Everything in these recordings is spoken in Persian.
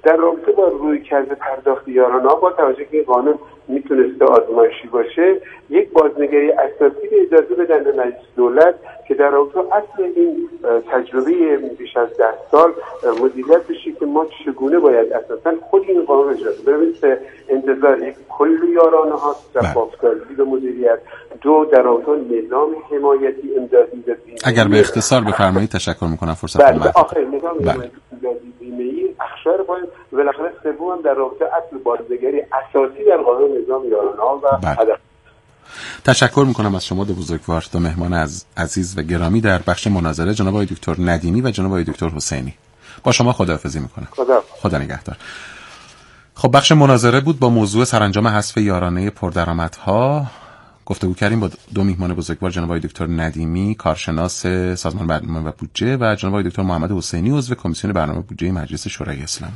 در رابطه با رویکرد پرداخت یارانه‌ها با توجه که قانون میتونسته آزمایشی باشه، یک بازنگری اساسی به اجازه بدن به مجلس دولت که در رابطه اصل این تجربه بیش از 10 سال مدیریت بشه که ما چگونه باید اساسا خود این قانون اجازه بدیم. انتظار یک کل یارانه‌ها، شفاف‌سازی به مدیریت، دو در رابطه نظام حمایتی امدادی. اگر به اختصار بفرمایید تشکر میکنم فرصت رو محدود. آخر نظام امدادی بیمه‌ای اخشار باید و بالاخره سوم در رابطه اصل بازنگری اساسی در قانون نظام یارانه‌ها و هدف. تشکر میکنم از شما دو بزرگوار، دو مهمان عزیز و گرامی در بخش مناظره، جناب آقای دکتر ندیمی و جناب آقای دکتر حسینی. با شما خداحافظی میکنم. خدا نگهدار. خب بخش مناظره بود با موضوع سرانجام حذف یارانه پردرآمدها. گفتگو کردیم با دو مهمان بزرگوار، جناب آقای دکتر ندیمی کارشناس سازمان برنامه و بودجه و جناب آقای دکتر محمد حسینی عضو کمیسیون برنامه بودجه مجلس شورای اسلامی.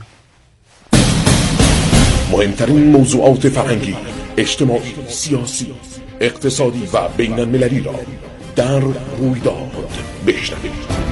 مهمترین موضوعات فرهنگی، اجتماعی، سیاسی، اقتصادی و بین المللی را در رویداد بشنوید.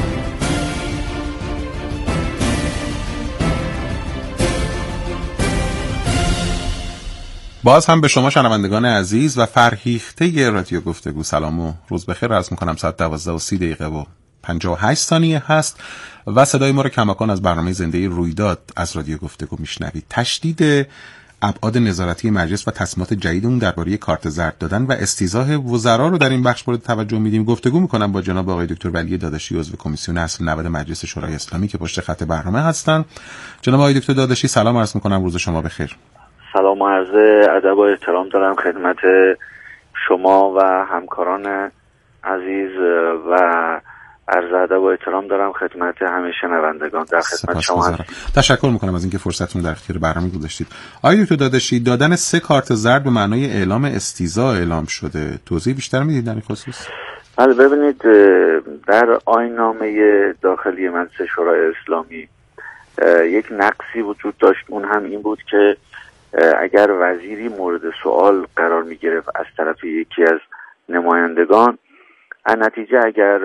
باز هم به شما شنوندگان عزیز و فرهیخته رادیو گفتگو سلام و روز بخیر عرض می‌کنم. ساعت 12:30 و 58 ثانیه هست و صدای ما رو کماکان از برنامه زنده رویداد از رادیو گفتگو میشنوید. تشدید ابعاد نظارتی مجلس و تصمیمات جدید اون درباره کارت زرد دادن و استیضاح وزرا رو در این بخش مورد توجه میدیم. گفتگو می‌کنم با جناب آقای دکتر ولی داداشی عضو کمیسیون اصل 90 مجلس شورای اسلامی که پشت خط برنامه هستن. جناب آقای دکتر داداشی سلام عرض می‌کنم، روز شما بخیر. سلام و عرض ادب و احترام دارم خدمت شما و همکاران عزیز و عرض ادب و احترام دارم خدمت همه شنوندگان در خدمت شما هستم. تشکر میکنم از اینکه فرصتتون در اختیار برنامه گذاشتید. آقای دکتر داداشی، دادن 3 کارت زرد به معنای اعلام استیضاح اعلام شده. توضیح بیشتر میدید در این خصوص؟ بله، ببینید در آیین‌نامه داخلی مجلس شورای اسلامی یک نقصی وجود داشت. اون هم این بود که اگر وزیری مورد سوال قرار می گرفت از طرف یکی از نمایندگان، از نتیجه اگر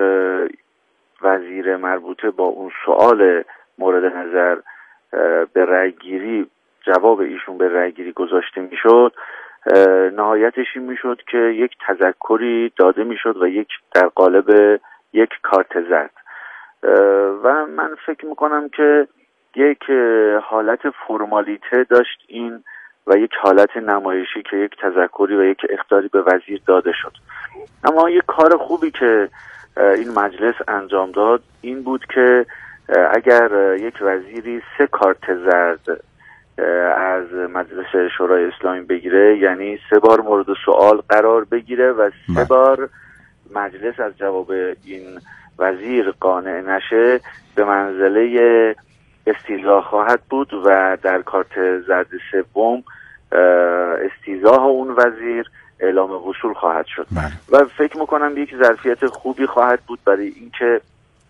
وزیر مربوطه با اون سوال مورد نظر به رأی گیری جواب ایشون به رأی گیری گذاشته می شد، نهایتش این می شد که یک تذکری داده می شد و یک در قالب یک کارت زرد. و من فکر می کنم که یک حالت فرمالیته داشت این و یک حالت نمایشی که یک تذکری و یک اخطاری به وزیر داده شد. اما یک کار خوبی که این مجلس انجام داد این بود که اگر یک وزیری 3 کارت زرد از مجلس شورای اسلامی بگیره، یعنی 3 بار مورد سوال قرار بگیره و 3 بار مجلس از جواب این وزیر قانع نشه، به منزله استیضاح خواهد بود و در کارت زرد 3 استیضاح اون وزیر اعلام وصول خواهد شد. و فکر میکنم یک ظرفیت خوبی خواهد بود برای اینکه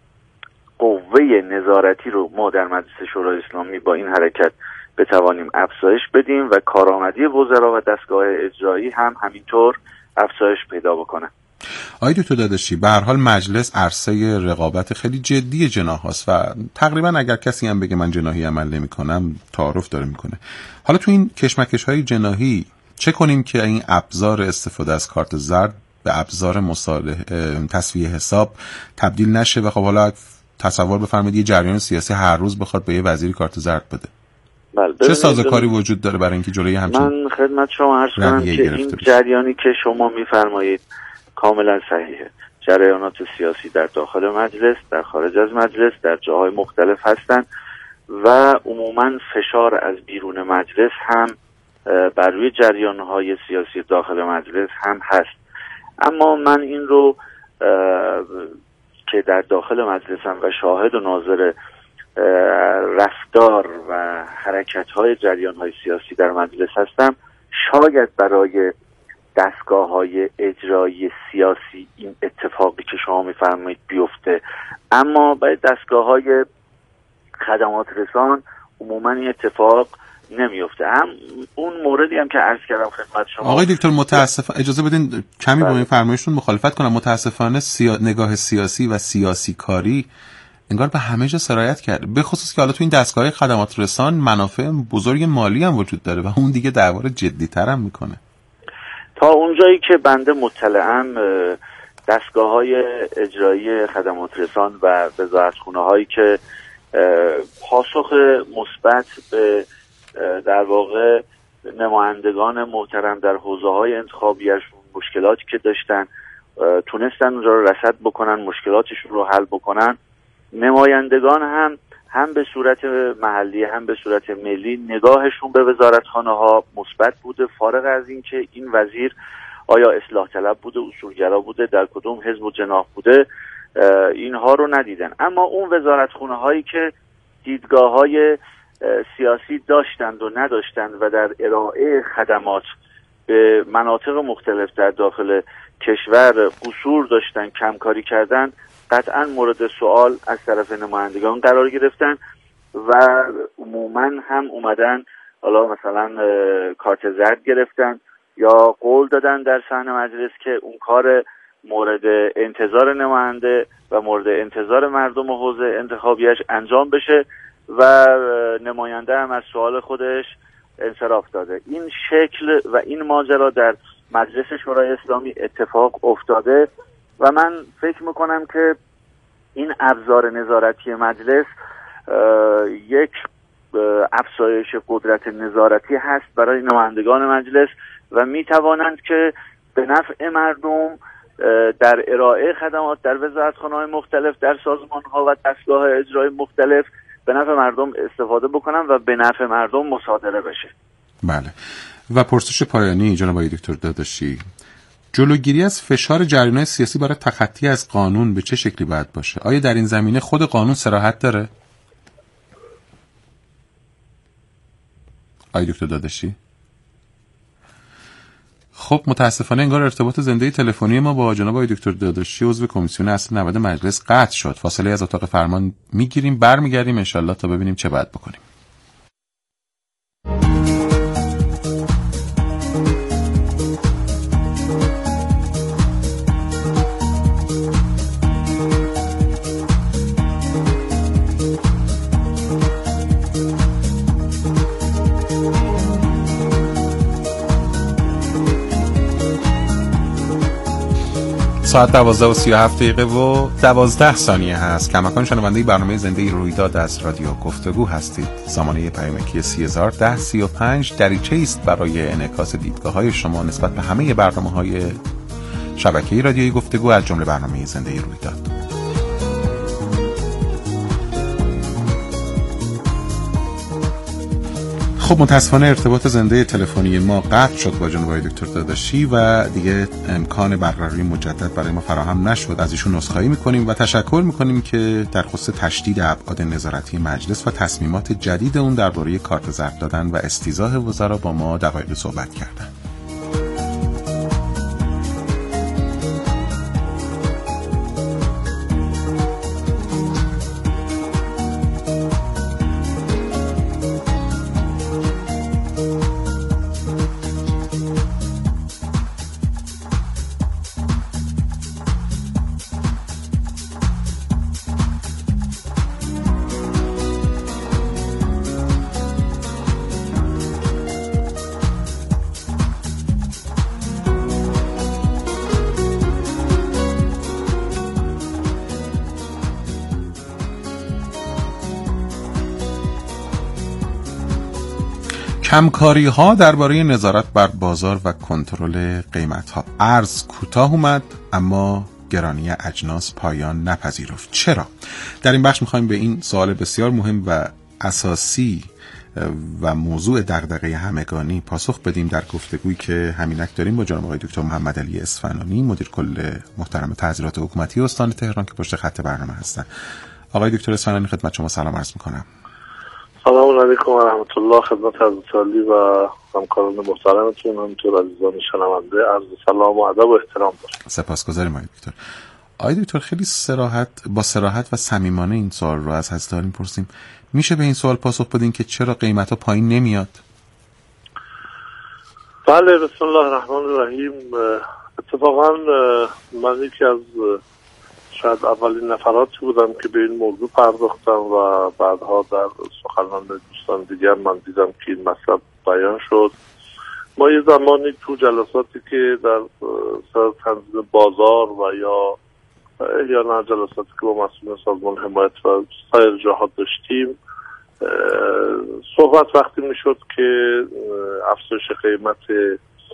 قوه نظارتی رو ما در مجلس شورای اسلامی با این حرکت بتوانیم افزایش بدیم و کارآمدی وزرا و دستگاه اجرایی هم همینطور افزایش پیدا بکنه. آقای دکتر داداشی، به هر حال مجلس عرصه رقابت خیلی جدی جناح هاست و تقریبا اگر کسی هم بگه من جناحی عمل نمی‌کنم تعارف داره میکنه. حالا تو این کشمکش‌های جناحی چه کنیم که این ابزار استفاده از کارت زرد به ابزار تسویه حساب تبدیل نشه و خب حالا تصور بفرمایید یه جریان سیاسی هر روز بخواد به یه وزیری کارت زرد بده. چه سازوکاری وجود داره برای اینکه جلوی همچین من خدمت شما عرض کنم که این جریانی که شما میفرمایید کاملا صحیحه. جریانات سیاسی در داخل مجلس، در خارج از مجلس، در جاهای مختلف هستند و عموما فشار از بیرون مجلس هم بر روی جریانهای سیاسی داخل مجلس هم هست. اما من این رو که در داخل مجلسم و شاهد و ناظر رفتار و حرکت‌های جریان‌های سیاسی در مجلس هستم، شاید برای دستگاه‌های اجرایی سیاسی این اتفاقی که شما می‌فرمایید بیفته، اما برای دستگاه‌های خدمات رسان عموما این اتفاق نمیفته. هم اون موردی هم که عرض کردم خدمت شما آقای دکتر، متاسفانه اجازه بدین کمی با این فرمایشتون مخالفت کنم. متاسفانه نگاه سیاسی و سیاسی کاری انگار به همه جا سرایت کرد، به خصوص که حالا تو این دستگاه خدمات رسان منافع بزرگ مالی هم وجود داره و اون دیگه دعوا رو جدی‌تر هم میکنه. تا اونجایی که بنده مطلعم دستگاه‌های اجرایی خدمات رسان و وزارتخونه‌هایی که پاسخ مثبت به در واقع نمایندگان محترم در حوزه‌های انتخابیشون مشکلاتی که داشتن تونستن اونجا رو رصد بکنن، مشکلاتشون رو حل بکنن. نمایندگان هم به صورت محلی هم به صورت ملی نگاهشون به وزارتخانه‌ها مثبت بوده، فارغ از این که این وزیر آیا اصلاح طلب بوده، اصولگرا بوده، در کدوم حزب و جناح بوده، اینها رو ندیدن. اما اون وزارتخونه‌هایی که دیدگاه‌های سیاسی داشتند و نداشتند و در ارائه خدمات به مناطق مختلف در داخل کشور قصور داشتن، کمکاری کردن، قطعا مورد سوال از طرف نمایندگان قرار گرفتن و عموما هم اومدن حالا مثلا کارت زرد گرفتن یا قول دادن در صحن مجلس که اون کار مورد انتظار نماینده و مورد انتظار مردم حوزه انتخابیش انجام بشه و نماینده هم از سوال خودش انصراف داده. این شکل و این ماجرا در مجلس شورای اسلامی اتفاق افتاده و من فکر میکنم که این ابزار نظارتی مجلس یک افزایش قدرت نظارتی هست برای نمایندگان مجلس و میتوانند که به نفع مردم در ارائه خدمات در وزارتخانه‌های مختلف، در سازمان‌ها و دستگاه اجرایی مختلف به نفع مردم استفاده بکنن و به نفع مردم مصادره بشه. بله. و پرسش پایانی جناب آقای دکتر داداشی، جلوگیری از فشار جریان‌های سیاسی برای تخطی از قانون به چه شکلی باید باشه؟ آیا در این زمینه خود قانون صراحت داره؟ آقای دکتر داداشی؟ خب متاسفانه انگار ارتباط زنده تلفنی ما با جناب آقای دکتر داداشی عضو کمیسیون اصل 90 مجلس قطع شد. فاصله از اتاق فرمان میگیریم، برمیگردیم انشالله تا ببینیم چه باید بکنیم. ساعت 12:37 و 12 ثانیه هست. کماکان شنونده برنامه زنده رویداد از رادیو گفتگو هستید. زمانه پیامکی 301035 دریچه است برای انعکاس دیدگاه‌های شما نسبت به همه برنامه‌های شبکه رادیویی گفتگو از جمله برنامه زنده رویداد. خب متاسفانه ارتباط زنده تلفنی ما قطع شد با جناب آقای دکتر داداشی و دیگه امکان برقراری مجدد برای ما فراهم نشد. از ایشون عذرخواهی میکنیم و تشکر میکنیم که در خصوص تشدید ابعاد نظارتی مجلس و تصمیمات جدید اون درباره کارت زرد دادن و استیضاح وزرا با ما دقایق صحبت کردن. کمکاری ها درباره نظارت بر بازار و کنترل قیمت ها. ارز کوتاه اومد اما گرانی اجناس پایان نپذیرفت. چرا؟ در این بخش میخوایم به این سوال بسیار مهم و اساسی و موضوع دغدغه همگانی پاسخ بدیم در گفتگویی که همینک داریم با جناب آقای دکتر محمد علی اصفهانی، مدیر کل محترم تحصیلات حکومتی استان تهران که پشت خط برنامه هستن. آقای دکتر اصفهانی خدمت شما سلام عرض میکنم. سلام علیکم و رحمت الله خدمت حضرت عالی و همکاران محترمتون، همینطور عزیزان شنونده، عرض سلام و ادب و احترام دارم. سپاسگزاریم آقای دکتر. آقای دکتر خیلی با صراحت و صمیمانه این سوال رو از حضرت عالی می‌پرسیم. میشه به این سوال پاسخ بدین که چرا قیمت‌ها پایین نمیاد؟ بله، بسم الله الرحمن الرحیم. اتفاقا من یکی از شاید اولین نفراتی بودم که به این موضوع پرداختم و بعدها در سخنان دوستان دیگر من دیدم که این مطلب بیان شد. ما یه زمانی تو جلساتی که در سر تنظیم بازار و یا نه جلساتی که با مسئولین سازمان حمایت و سایر جاها داشتیم، صحبت وقتی میشد که افزایش قیمت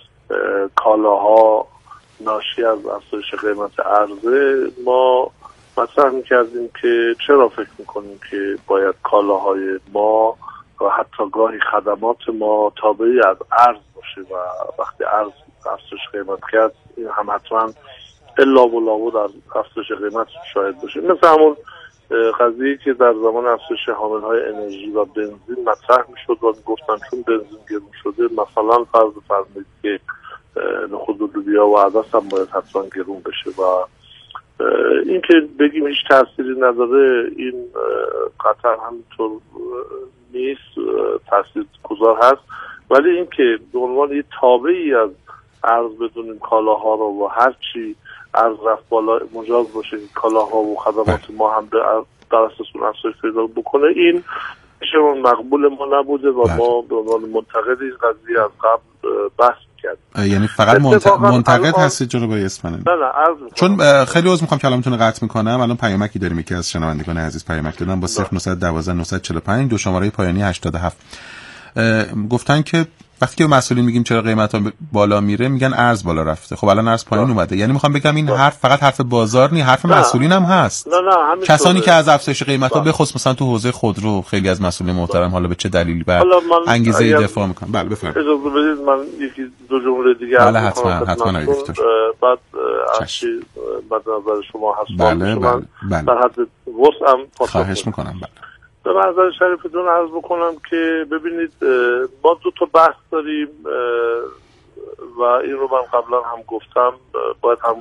کالاها ناشی از افزایش قیمت عرضه، ما مطرح میکردیم که چرا فکر میکنیم که باید کالاهای ما و حتی گاهی خدمات ما تابعی از ارز باشه و وقتی ارز افزایش قیمت کرد این هم حتما الا و لا در افزایش قیمت شاهد باشه. مثل همون قضیه که در زمان افزایش حاملهای انرژی و بنزین مطرح میشد و میگفتن چون بنزین گرون شده مثلا فرض فرمایید که نخود و لوبیا و عدس هم باید حتما گرون بشه و این که بگیم هیچ تأثیری نداره این قطعا همینطور نیست، تأثیر گذار هست، ولی این که به عنوان یه تابعی از ارز بدونیم کالاها رو و هرچی ارز رفت بالا مجاز باشه کالاها و خدمات ما هم در اساس اون افزایش پیدا بکنه، این شما مقبول ما نبوده و ما به عنوان منتقد این قضیه از قبل بحث می‌کردیم. یعنی فقط منتقد هستید جناب اسفندانی؟ نه چون خیلی عذر می‌خوام کلامتون رو قطع می‌کنم. الان پیامکی داریم یکی از شنوندگان عزیز پیامک دادن با 0912 945 دو شماره پایانی 87 گفتن که وقتی که مسئولین میگیم چرا قیمتا بالا میره میگن ارز بالا رفته. خب الان ارز پایین اومده. یعنی میخوام بگم این حرف فقط حرف بازار نیست، حرف مسئولین هم هست. کسانی که از افزایش قیمتا به خصوص مثلا تو حوزه خودرو خیلی از مسئولین محترم حالا به چه دلیلی بر انگیزه ای دفاع میکنن. بله بفرمایید. اجازه بدید من یکی دو جمله دیگه بله حتما دکتر. بعد هرچی بعد نظر شما هست بله در حد وسعم خواهش میکنم. بله به منظر شریفتون عرض بکنم که ببینید ما دو تا بحث داریم و این رو من قبلا هم گفتم، باید هم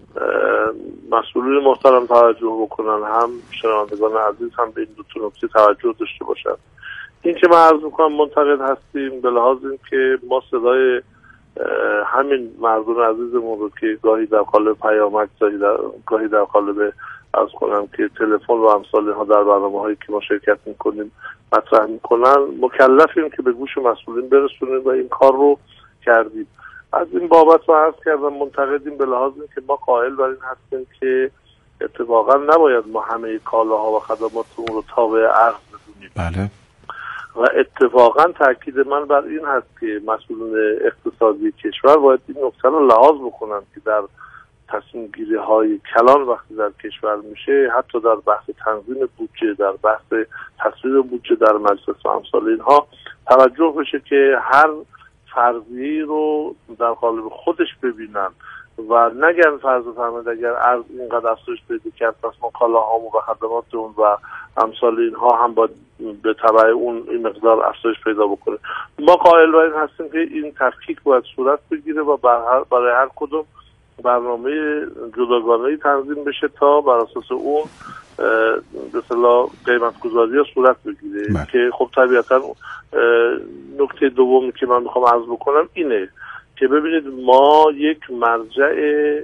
مسئولین محترم توجه بکنن هم شنوندگان عزیز هم به این دو تا نکته توجه داشته باشن. این که من عرض میکنم منتقد هستیم به لحاظ این که ما صدای همین مردم عزیزمون رو که گاهی در قالب پیامک گاهی در قالب از کنم که تلفن و امثال اینها در برنامه‌هایی که ما شرکت میکنیم مطرح میکنن مکلفیم که به گوش مسئولین برسونیم و این کار رو کردیم. از این بابت رو عرض کردم منتقدیم به لحاظ این که ما قائل بر این هستیم که اتفاقا نباید ما همه کالاها و خدماتمون رو تابع ارز بدونیم. بله. و اتفاقا تاکید من بر این هست که مسئولین اقتصادی کشور باید این نکته رو لحاظ بکنن که در تصمیم گیری های کلان وقتی در کشور میشه حتی در بحث تنظیم بودجه، در بحث تصویب بودجه در مجلس و امثال اینها توجه بشه که هر فرضیه‌ای رو در قالب خودش ببینن و نگن فرض فرمایید اگر ارز اینقدر افزایش پیدا کرد پس ما کالاهامون و خدمات اون و امثال اینها هم باید به تبع اون این مقدار افزایش پیدا بکنه. ما قائل بر این هستیم که این تفکیک باید صورت بگیره و برای هر کدوم برنامه جداگانه‌ای تنظیم بشه تا بر اساس اون به اصطلاح قیمت گذاری ها صورت بگیره که خب طبیعتا نکته دومی که من میخوام عرض بکنم اینه که ببینید ما یک مرجع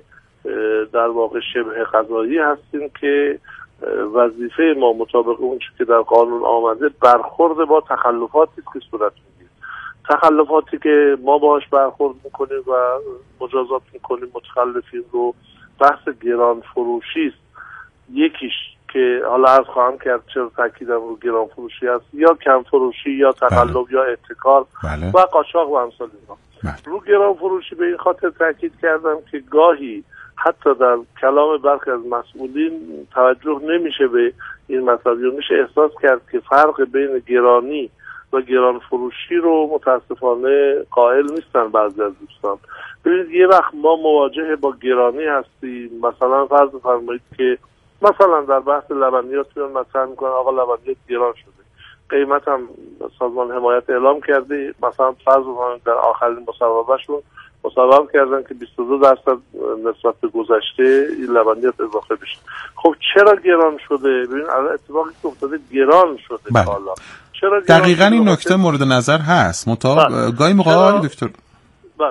در واقع شبه قضایی هستیم که وظیفه ما مطابق اون چیزی که در قانون آمده برخورد با تخلفاتی که صورت میگیره، تخلفاتی که ما باهاش برخورد میکنیم و مجازات میکنیم متخلفین رو بحث گران فروشی است. یکیش که حالا عرض خواهم کرد چرا تاکیدم رو گران فروشی است یا کم فروشی یا تقلب یا احتکار و قاچاق و امثال اینها. رو گران فروشی به این خاطر تاکید کردم که گاهی حتی در کلام برخی از مسئولین توجه نمیشه به این مسئله، میشه احساس کرد که فرق بین گرانی و گران فروشی رو متاسفانه قائل نیستن بعضی از دوستان. ببینید یه وقت ما مواجه با گرانی هستیم، مثلا فرض فرمایید که مثلا در بحث لبنیات میان مطرح میکنن آقا لبنیات گران شده، قیمت هم سازمان حمایت اعلام کرده، مثلا فرض فرمایید در آخرین مصوبهشون مصوب کردن که 22% نسبت به گذشته این لبنیات اضافه بشه. خب چرا گران شده؟ ببین الان اتفاقی که افتاده گران شده حالا. چرا دقیقاً این نکته مورد نظر هست. گاهی موقع دکتر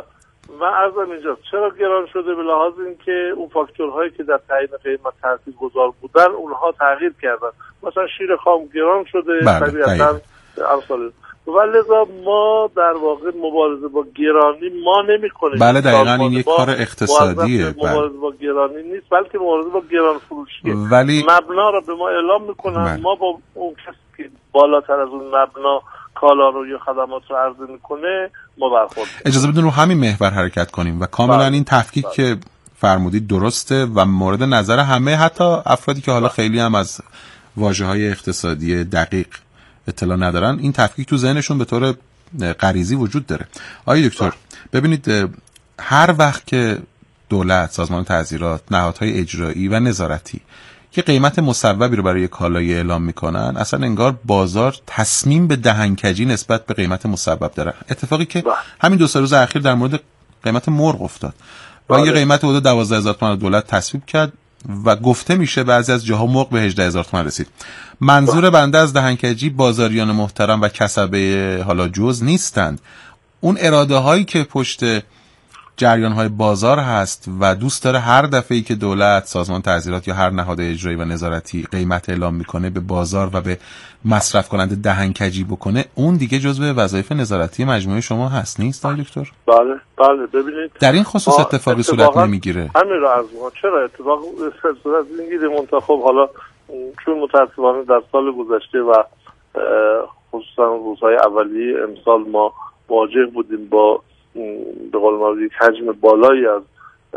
من عرضم اینجاست چرا گران شده؟ به لحاظ اینکه اون فاکتورهایی که در تعیین قیمت تاثیرگذار بودن اونها تغییر کردن. مثلا شیر خام گران شده طبیعتاً امثال، ولذا ما در واقع مبارزه با گرانی ما نمی‌کنیم. بله دقیقاً این یک کار اقتصادیه. مبارزه با گرانی نیست بلکه مبارزه با گران فروشیه. ولی مبنا رو به ما اعلام میکنن، ما با اون کسی که بالاتر از اون مبنا کالا رو یا خدمات رو عرضه میکنه ما برخورد. اجازه بدون رو همین محور حرکت کنیم و کاملا این تفکیک که فرمودید درسته و مورد نظر همه، حتی افرادی که حالا خیلی هم از واژه‌های اقتصادی دقیق اطلاع ندارن، این تفکیک تو ذهنشون به طور غریزی وجود داره. آقای دکتر ببینید، هر وقت که دولت، سازمان تعزیرات، نهادهای اجرایی و نظارتی که قیمت مصوبی رو برای کالای اعلام میکنن، اصلا انگار بازار تصمیم به دهنکجی نسبت به قیمت مصوب داره. اتفاقی که همین 2-3 روز اخیر در مورد قیمت مرغ افتاد و یه قیمت حدود 12,000 تومان دولت تصویب کرد و گفته میشه بعضی از جاها مرغ به 18,000 تومان رسید. منظور بنده از دهنکجی بازاریان محترم و کسبه حالا جز نیستند. اون اراده هایی که پشت جریان های بازار هست و دوست داره هر دفعه‌ای که دولت، سازمان تعزیرات یا هر نهاد اجرایی و نظارتی قیمت اعلام میکنه به بازار و به مصرف کننده دهنکجی بکنه، اون دیگه جزء وظایف نظارتی مجموعه شما هست، نیست آقای دکتر؟ بله ببینید در این خصوص اتفاقی صورت نمیگیره. همین رو عرض می‌کنم چرا اتفاق صورت نمیگیره. منتخب حالا چون متأسفانه در سال گذشته و خصوصا روزهای اولیه امسال ما مواجه بودیم با به قول معروف یک حجم بالایی از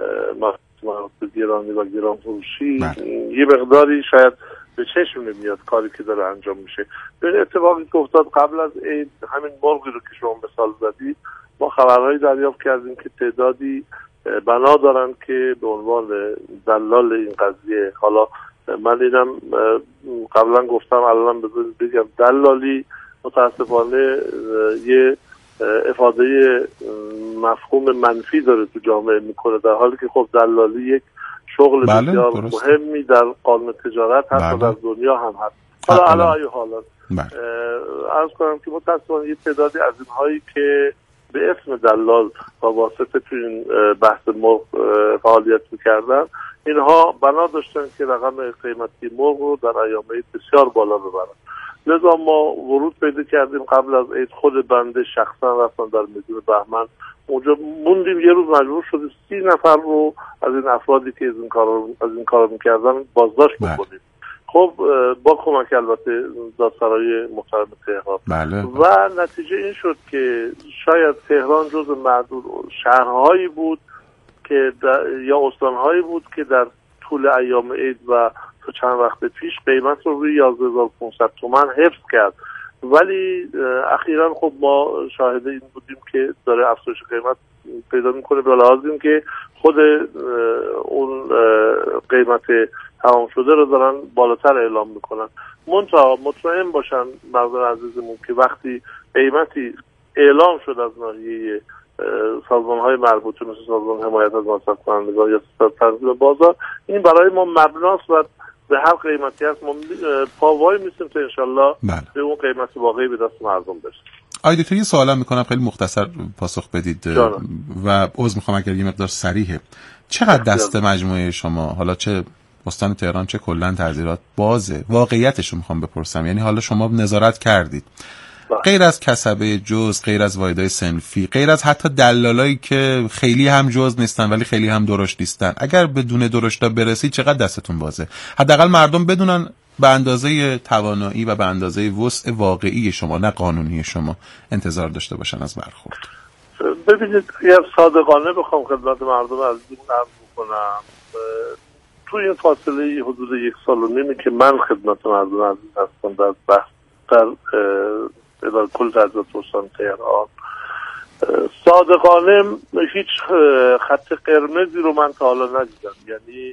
محصولات گرانی و گران فروشی، یه مقداری شاید به چشم نمیاد کاری که داره انجام میشه. ببین اتفاقی که افتاد قبل از عید، همین مرغی رو که شما مثال زدید، ما خبرهایی دریافت کردیم که تعدادی بنا دارن که به عنوان دلال این قضیه، حالا من اینم قبلا گفتم الان بگم دلالی متاسفانه یه افاده مفهوم منفی داره تو جامعه میکنه، در حالی که خب دلالی یک شغل بسیار مهمی در قانون تجارت هست و در دنیا هم هست. حالا علی حالات عرض کنم که متاسفانه یه تعدادی از اینهایی که به اسم دلال با واسطه تو این بحث مرغ فعالیت میکردن، اینها بنا داشتن که رقم قیمتی مرغ رو در ایام عید بسیار بالا ببرن. لذا ما ورود پیدا کردیم قبل از عید، خود بنده شخصا رفتم در میدون بهمن، اونجا موندیم یه روز مجبور شدیم 30 نفر رو از این افرادی که از این کار میکردن بازداشت بکنیم. خب با کمک البته دادسرای محترم تهران. و نتیجه این شد که شاید تهران جز معدود شهرهایی بود که یا استانهایی بود که در طول ایام عید و تا چند وقت پیش قیمت رو روی 11,500 تومان حفظ کرد، ولی اخیراً خب ما شاهد این بودیم که داره افزایش قیمت پیدا میکنه، به لحاظ این که خود اون قیمت تمام شده رو دارن بالاتر اعلام میکنن. منتها مطمئن باشن مردم عزیزمون که وقتی قیمتی اعلام شد از ناحیه سازمان‌های مربوطه مثل سازمان حمایت از مصرف کنندگان یا تنظیم بازار، این برای ما مبناست و به هر قیمتی هست ما پاوای میسیم تا انشالله به اون قیمت واقعی به دست مردم برسیم. آقای دکتر یه سوالم میکنم خیلی مختصر پاسخ بدید و عذر میخوام اگر یه مقدار صریحه. چقدر دست مجموعه شما، حالا چه استان تهران چه کلا تعزیرات، بازه؟ واقعیتش رو میخوام بپرسم، یعنی حالا شما نظارت کردید غیر از کسبه جز، غیر از واحدهای صنفی، غیر از حتی دلالایی که خیلی هم جز نیستن ولی خیلی هم درشت نیستن، اگر بدون درشتا برسید چقدر دستتون بازه؟ حداقل مردم بدونن به اندازه توانایی و به اندازه وسع واقعی شما نه قانونی شما انتظار داشته باشن از برخورد. ببینید یه صادقانه بخوام خدمت مردم عزیزمون عرض بکنم، تو این فاصله حدود 1.5 سال که من خدمت مردم عزیز هستم در بحث در اداره کل تعزیرات استان تهران، صادقانه هیچ خط قرمزی رو من تا حالا ندیدم. یعنی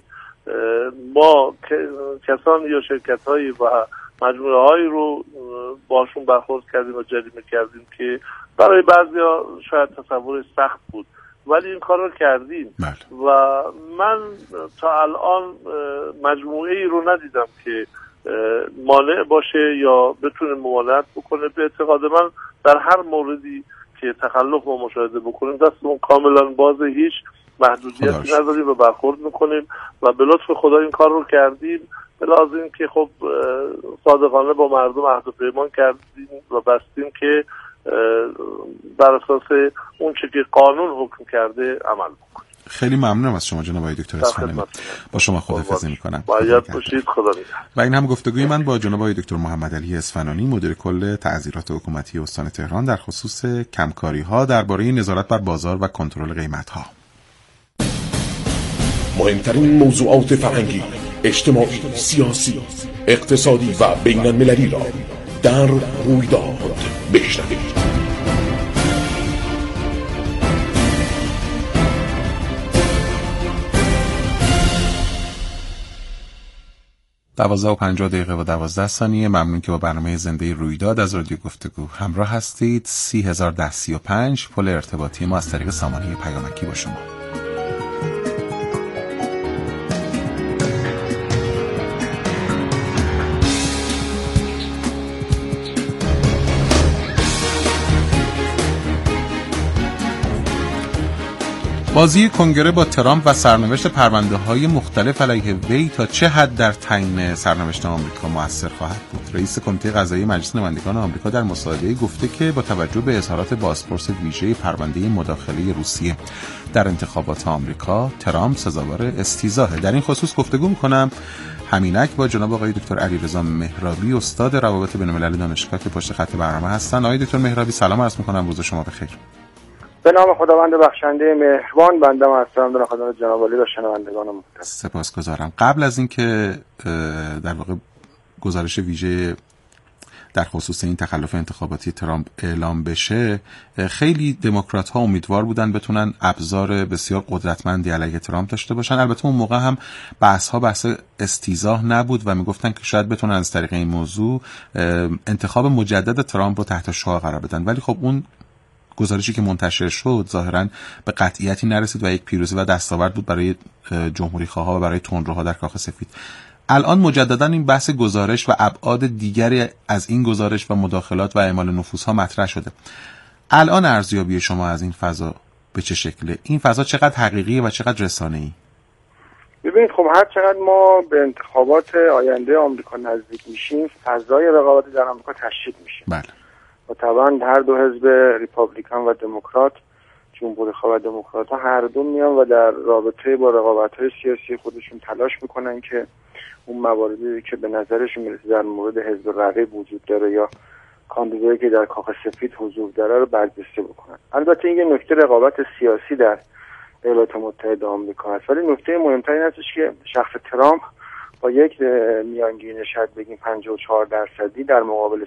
ما کسانی یا شرکت هایی و مجموعه هایی رو باشون برخورد کردیم و جریمه کردیم که برای بعضی ها شاید تصور سخت بود، ولی این کار رو کردیم و من تا الان مجموعه ای رو ندیدم که مانع باشه یا بتونه ممانعت بکنه. به اعتقاد من در هر موردی که تخلف ما مشاهده بکنیم دستمون کاملا بازه، هیچ محدودیتی نداریم و برخورد میکنیم و به لطف خدا این کار رو کردیم. به لحاظ این که خب صادقانه با مردم عهد و پیمان کردیم و بستیم که بر اساس اون چه که قانون حکم کرده عمل بکنیم. خیلی ممنونم از شما جناب آقای دکتر اصفهانی. با شما خداحافظی میکنم. باید باشید. خدا نگهدار. و این هم گفتگوی من با جناب آقای دکتر محمد علی اصفهانی، مدیر کل تعزیرات حکومتی استان تهران در خصوص کمکاری‌ها درباره نظارت بر بازار و کنترل قیمت‌ها. مهمترین موضوعات فرهنگی، اجتماعی، سیاسی، اقتصادی و بین‌المللی را در رویداد بشنوید. 12:50 و 12 ثانیه. ممنون که با برنامه زنده رویداد از رادیو گفتگو همراه هستید. 301035 پل ارتباطی ما از طریق سامانه پیامکی با شما. بازی کنگره با ترامپ و سرنوشت پرونده‌های مختلف علیه وی تا چه حد در تعیین سرنوشت آمریکا مؤثر خواهد بود؟ رئیس کمیته قضایی مجلس نمایندگان آمریکا در مصاحبه‌ای گفته که با توجه به اظهارات بازپرس ویژه پرونده مداخله روسیه در انتخابات آمریکا، ترامپ سزاوار استیضاحه. در این خصوص گفتگو می‌کنم همینک با جناب آقای دکتر علیرضا مهرابی، استاد روابط بین‌المللی دانشگاه که پشت خط برنامه هستن. آقای دکتر مهرابی سلام عرض می‌کنم، روز شما بخیر. به نام خداوند بخشنده مهربان، بنده ما هستم در خدمت جناب عالی و شنوندگان محترم. سپاسگزارم. قبل از اینکه در واقع گزارش ویژه در خصوص این تخلف انتخاباتی ترامپ اعلام بشه، خیلی دموکرات ها امیدوار بودن بتونن ابزار بسیار قدرتمندی علیه ترامپ داشته باشن. البته اون موقع هم بحث استیضاح نبود و میگفتن که شاید بتونن از طریق این موضوع انتخاب مجدد ترامپ رو تحت شعاع قرار بدن، ولی خب اون گزارشی که منتشر شد ظاهراً به قطعیتی نرسید و یک پیروزی و دستاورد بود برای جمهوری خواها و برای تندروها در کاخ سفید. الان مجدداً این بحث گزارش و ابعاد دیگری از این گزارش و مداخلات و اعمال نفوذها مطرح شده. الان ارزیابی شما از این فضا به چه شکله؟ این فضا چقدر حقیقیه و چقدر رسانه‌ای؟ ببینید خب هر چقدر ما به انتخابات آینده آمریکا نزدیک میشیم، فضای رقابت در آمریکا تشدید میشه. بله. و طبعا هر دو حزب ریپابلیکن و دموکرات، جمهوری خواه و دموکرات ها، هر دو میان و در رابطه با رقابت‌های سیاسی خودشون تلاش میکنن که اون مواردی که به نظرشون میرسه در مورد حزب رقیب وجود داره یا کاندیدایی که در کاخ سفید حضور داره رو برجسته بکنن. البته این نکته رقابت سیاسی در ایالات متحده آمریکا هست، ولی نکته مهمتر این هستش که شخص ترامپ با یک میانگین شاید بگیم 54% در مقابل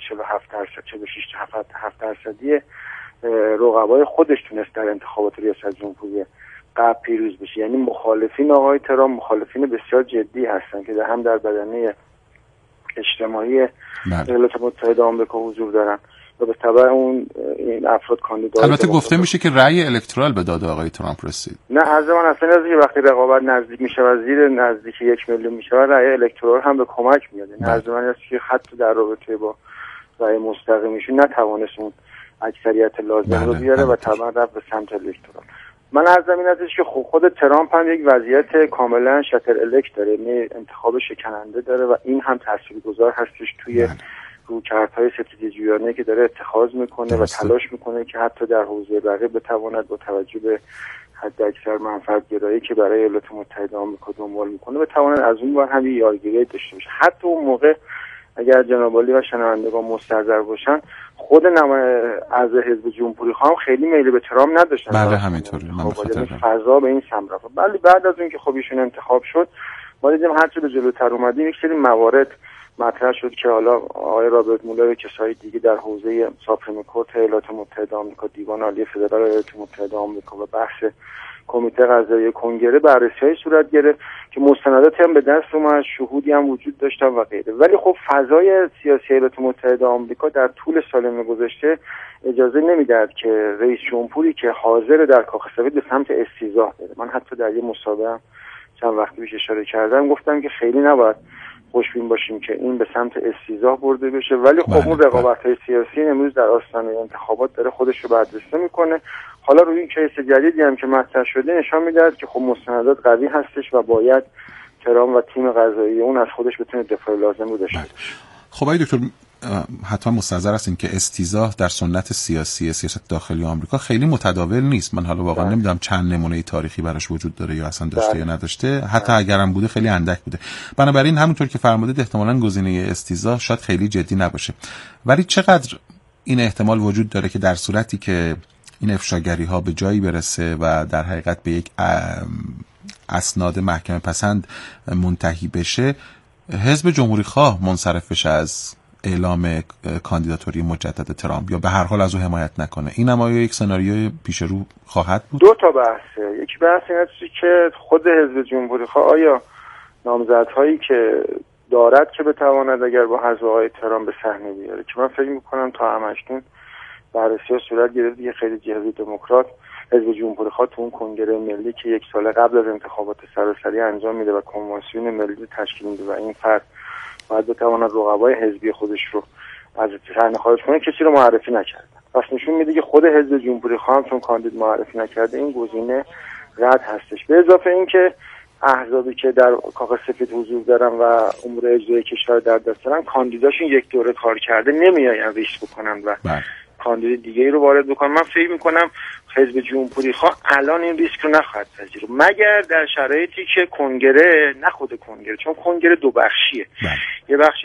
46% رقبای خودش تونست در انتخابات ریاست جمهوری قبل پیروز بشه. یعنی مخالفین آقای ترامپ مخالفین بسیار جدی هستن که هم در بدنه اجتماعی ایالات متحده آمریکا حضور دارن و به تبع اون این افراد کاندیدای. البته گفته میشه که رأی الکترال به داد آقای ترامپ رسید. نه، از من اصلا از اینکه وقتی رقابت نزدیک میشه و زیر نزدیک 1 میلیون میشه رأی الکترال هم به کمک میاد. از من است که حتی در رابطه با رأی مستقیمشون نتوانست اون اکثریت لازم رو بیاره و طبعا رفت به سمت الکترال. من از زمین ازش که خود ترامپ هم یک وضعیت کاملا شاتر الکت داره، یعنی انتخاب شکننده داره و این هم تاثیرگذار هستش توی رویکردهای ستیزجویانه که داره اتخاذ میکنه و تلاش میکنه که حتی در حوزه رقیب بتواند با توجه به حد اکثر منفعت گرایی که برای ایالات متحده آمریکا دنبال میکنه بتواند از اون ور هم یارگیری داشته باشه. حتی اون موقع اگر جناب عالی و شنوندگان مستحضر باشن، خود از حزب جمهوری خواه خیلی میل به ترامپ نداشتن. بله همینطوره. فضا به این سمت رفت. ولی بعد از اون که خب ایشون انتخاب شد، ما دیدیم هرچه به جلوتر اومدیم یک سری موارد مطرح شد که حالا آقای رابرت مولر و کسای دیگه در حوزه ساپریم کورت ایالات متحده آمریکا، دیوان عالی فدرال ایالات متحده آمریکا و بخش کمیته قضایی کنگره بررسی‌های صورت گرفت که مستنداتی هم به دست اومد، شهودی هم وجود داشتن و غیره. ولی خب فضای سیاسی ایالات متحده آمریکا در طول سال‌های گذشته اجازه نمیداد که رئیس جمهوری که حاضر در کاخ سفید به سمت استیضاح بره. من حتی در یه مصاحبه چند وقت پیش اشاره کردم، گفتم که خیلی نباید خوشبین باشیم که این به سمت استیضاح برده بشه. ولی خب اون رقابت‌های سیاسی امروز در آستانه انتخابات داره خودش رو برجسته میکنه. حالا روی این کیس جدیدی هم که مطرح شده نشان میده که خب مستندات قوی هستش و باید ترامپ و تیم قضایی اون از خودش بتونه دفاع لازم رو داشته باشه. خب آقای دکتر حتما مستحضر هستین که استیضاح در سنت سیاست داخلی آمریکا خیلی متداول نیست. من حالا واقعا نمیدونم چند نمونه تاریخی براش وجود داره یا اصلا داشته یا نداشته، حتی اگرم بوده خیلی اندک بوده. بنابراین همونطور که فرمودید احتمالاً گزینه استیضاح شاید خیلی جدی نباشه. ولی چقدر این احتمال وجود داره که در صورتی که این افشاگری ها به جایی برسه و در حقیقت به یک اسناد محکمه پسند منتهی بشه، حزب جمهوری خواه منصرف بشه از اعلام کاندیداتوری مجدد ترامپ یا به هر حال از او حمایت نکنه؟ این هم یک سناریوی پیش رو خواهد بود؟ دو تا بحثه. یک بحث این است که خود حزب جمهوری خواه آیا نامزدهایی که دارد که بتواند اگر با حذف آقای ترامپ به صحنه بیاره، که من فکر میکنم تا همکنون بررسی صورت گرفته که خیلی جهت دموکرات حزب جمهوری خواه تو اون کنگره ملی که یک سال قبل از انتخابات سراسری انجام میده و کنوانسیون ملی تشکیل میده و این فرد باید بتواند رقبای حزبی خودش رو از صحنه خارج کنه، کسی رو معرفی نکرده. پس نشون میده که خود حزب جمهوری خواه چون کاندید معرفی نکرده این گزینه رد هستش. به اضافه اینکه احزابی که در کاخ سفید حضور دارن و امور اجرایی کشور در دست دارن کاندیداشون یک دوره کار کرده نمیاین ریسک بکنن و کاندید دیگه‌ای رو وارد بکنن. من فکر میکنم حزب جمهوری خواه الان این ریسک رو نخواهد پذیرفت مگر در شرایطی که کنگره، نه خود کنگره، چون کنگره دو بخشیه، یه بخش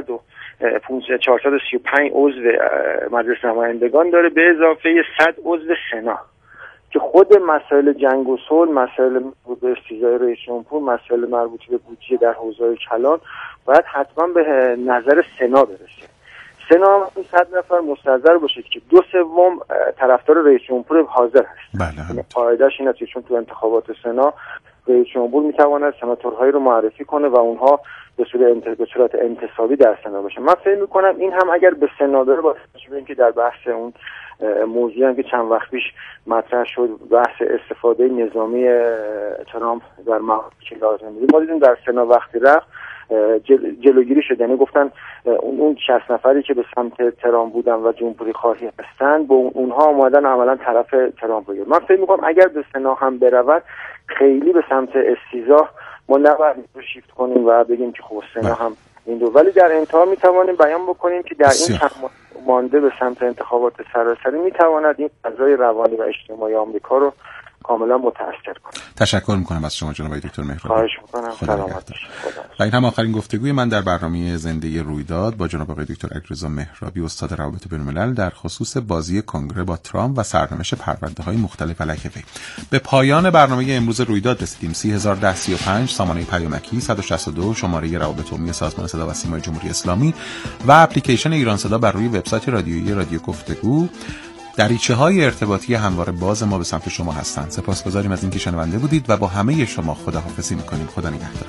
435 عضو مجلس نمایندگان داره به اضافه 100 عضو سنا که خود مسائل جنگ و صلح، مسائل مربوط به استیضاح رئیس جمهور، مسائل مربوط به بودجه در حوزه‌های کلان باید حتما به نظر سنا برسه. سنا این 100 نفر مستحضر باشه که 2/3 طرفدار رئیس جمهور حاضر هست. بله. قاعده‌اش اینه که چون تو انتخابات سنا رئیس جمهور میتواند سناتورهایی رو معرفی کنه و اونها به صورت انتصابی در سنا باشن. من فکر می‌کنم این هم اگر به سنا بره با اینکه در بحث اون موضوعی هم که چند وقت پیش مطرح شد، بحث استفاده نظامی ترامپ در مواقعی که لازم بود، ما دیدیم در سنا وقتی رفت جلوگیری شد. یعنی گفتن اون 60 نفری که به سمت ترامپ بودن و جمهوری خواهی هستند با اونها آمدن عملا طرف ترامپ بگیرن. من فکر می‌کنم اگر به سنا هم برود خیلی به سمت استیضاح ما نباید رو شیفت کنیم و بگیم که خب سنا هم این دو، ولی در انتها میتوانیم بیان بکنیم که در این چند مانده به سمت انتخابات سراسری میتواند این فضای روانی و اجتماعی آمریکا رو کاملا متأثر کنه. تشکر میکنم از شما جناب دکتر مهرابی. خواهش میکنم. سلامت باشید. و این هم آخرین گفتگوی من در برنامه زنده رویداد با جناب آقای دکتر علیرضا مهرابی، استاد روابط بین‌الملل، در خصوص بازی کنگره با ترامپ و سرنوشت پرونده‌های مختلف علیه وی. به پایان برنامه امروز رویداد رسیدیم. 301035 سامانه پیامکی 162 شماره روابط عمومی سازمان صدا و سیمای جمهوری اسلامی و اپلیکیشن ایران صدا بر روی وبسایت رادیویی رادیو گفتگو دریچه‌های ارتباطی همواره باز ما به سمت شما هستند. سپاسگزاریم از اینکه شنونده بودید و با همه شما خداحافظی می‌کنیم. خدا نگهدار.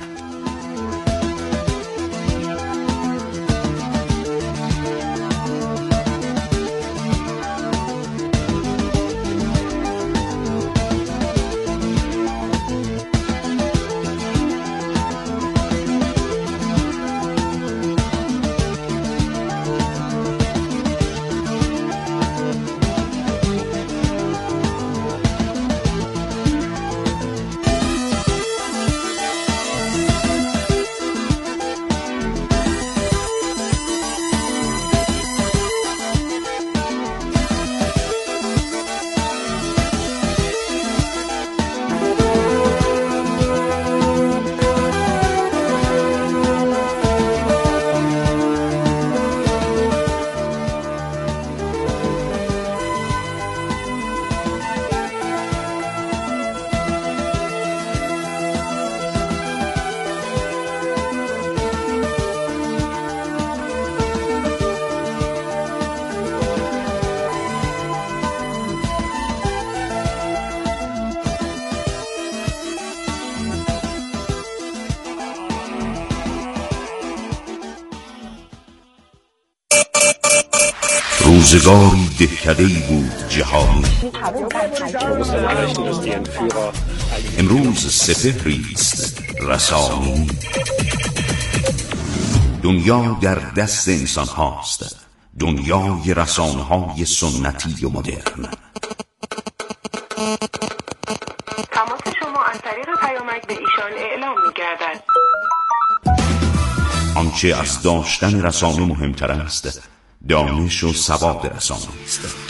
روزگاری دهکده‌ای بود جهانی، امروز سپهری است رسانی. دنیا در دست انسان هاست، دنیای رسانه‌های سنتی و مدرن. تماس شما از طریق پیامک به ایشان اعلام می‌گردد. آنچه از داشتن رسانه مهمتر است، دانش و سواد رسانه است.